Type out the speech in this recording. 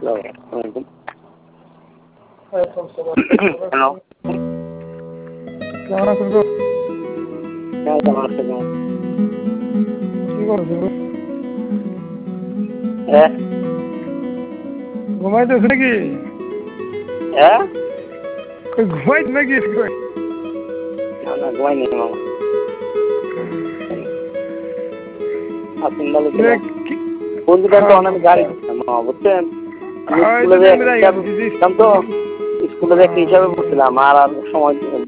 Hello, কেমন আছেন গো? কেমন আছেন? কি করছেন গো? হ্যাঁ ঘুমাইতেছে নাকি? হ্যাঁ, ঘুমাইছে নাকি? না না ঘুমাইনি মামা। আপনি ভালো ছিলেন? বন্ধুটা তো অনেক গাড়ি দিচ্ছেন মামা, বুঝছেন? স্কুলে যে তো স্কুলে যে হিসাবে পড়ছিলাম আর সময়